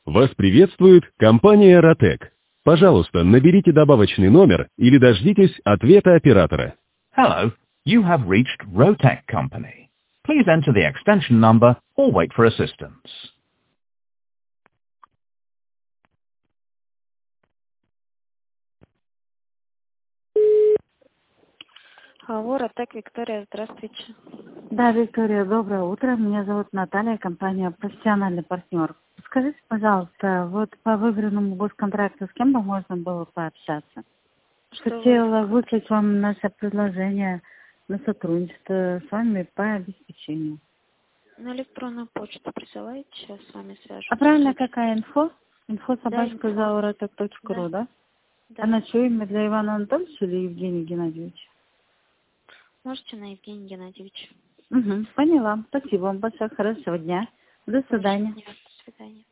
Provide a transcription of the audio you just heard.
Вас приветствует компания Rotec. Пожалуйста, наберите добавочный номер или дождитесь ответа оператора. Hello, you have reached Rotec Company. Please enter the extension number or wait for assistance. Алло, Ротек, Виктория, здравствуйте. Да, Виктория, доброе утро. Меня зовут Наталья, компания «Профессиональный партнер». Скажите, пожалуйста, вот по выигранному госконтракту с кем бы можно было пообщаться? Хотела выслать вам наше предложение на сотрудничество с вами по обеспечению. На электронную почту присылайте, сейчас с вами свяжусь. А правильно какая инфо? Info@zaurotec.ru, да? Да. А на чье имя, для Ивана Анатольевича или Евгения Геннадьевича? Можете на Евгения Геннадьевича. Угу, поняла. Спасибо вам большое. Хорошего дня. До свидания. До свидания.